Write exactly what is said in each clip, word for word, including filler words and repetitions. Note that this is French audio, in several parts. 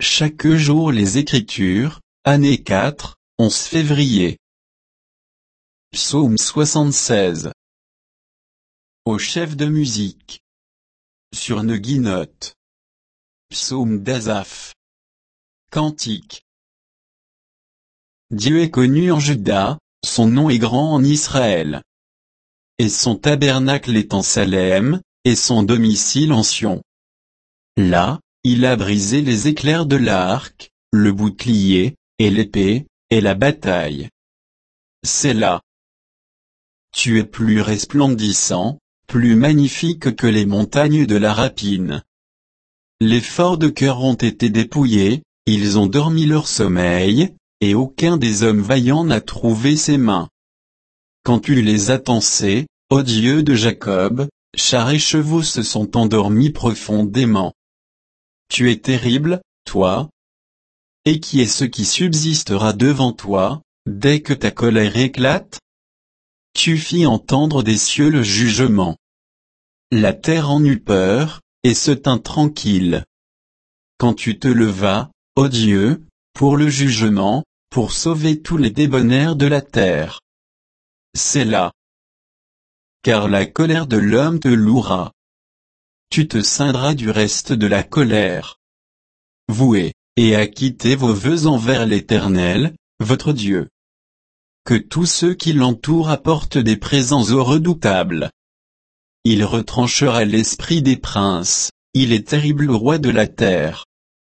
Chaque jour les Écritures, année quatre, onze février. Psaume soixante-seize. Au chef de musique. Sur Neguinoth. Psaume d'Asaph. Cantique. Dieu est connu en Juda, son nom est grand en Israël. Et son tabernacle est en Salem, et son domicile en Sion. Là, il a brisé les éclairs de l'arc, le bouclier, et l'épée, et la bataille. C'est là. Tu es plus resplendissant, plus magnifique que les montagnes de la rapine. Les forts de cœur ont été dépouillés, ils ont dormi leur sommeil, et aucun des hommes vaillants n'a trouvé ses mains. Quand tu les as tancés, ô Dieu de Jacob, chars et chevaux se sont endormis profondément. Tu es terrible, toi. Et qui est ce qui subsistera devant toi, dès que ta colère éclate? Tu fis entendre des cieux le jugement. La terre en eut peur, et se tint tranquille. Quand tu te levas, ô Dieu, pour le jugement, pour sauver tous les débonnaires de la terre. C'est là. Car la colère de l'homme te louera. Tu te ceindras du reste de la colère. Vouez, et acquittez vos vœux envers l'Éternel, votre Dieu. Que tous ceux qui l'entourent apportent des présents au redoutable. Il retranchera l'esprit des princes, il est terrible roi de la terre.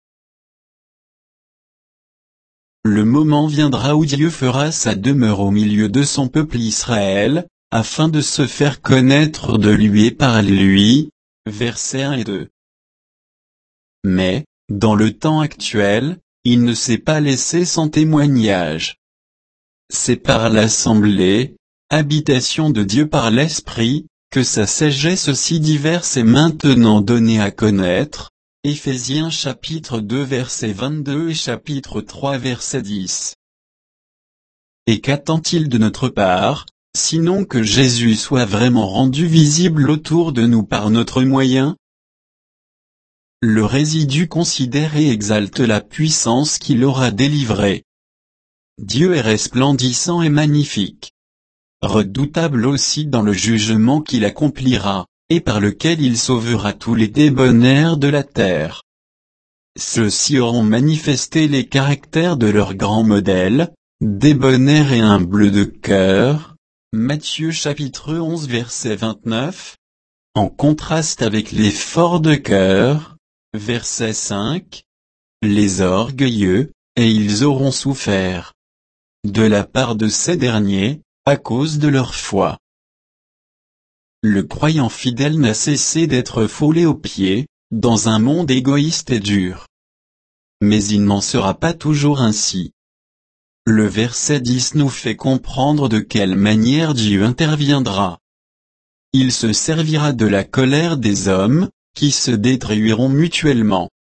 Le moment viendra où Dieu fera sa demeure au milieu de son peuple Israël, afin de se faire connaître de lui et par lui. Versets un et deux. Mais, dans le temps actuel, il ne s'est pas laissé sans témoignage. C'est par l'assemblée, habitation de Dieu par l'Esprit, que sa sagesse si diverse est maintenant donnée à connaître. Éphésiens chapitre deux verset vingt-deux et chapitre trois verset dix. Et qu'attend-il de notre part, sinon que Jésus soit vraiment rendu visible autour de nous par notre moyen? Le résidu considère et exalte la puissance qu'il aura délivrée. Dieu est resplendissant et magnifique. Redoutable aussi dans le jugement qu'il accomplira, et par lequel il sauvera tous les débonnaires de la terre. Ceux-ci auront manifesté les caractères de leur grand modèle, débonnaire et humble de cœur. Matthieu chapitre onze verset vingt-neuf. En contraste avec les forts de cœur. Verset cinq. Les orgueilleux, et ils auront souffert. De la part de ces derniers, à cause de leur foi. Le croyant fidèle n'a cessé d'être foulé aux pieds, dans un monde égoïste et dur. Mais il n'en sera pas toujours ainsi. Le verset dix nous fait comprendre de quelle manière Dieu interviendra. Il se servira de la colère des hommes, qui se détruiront mutuellement.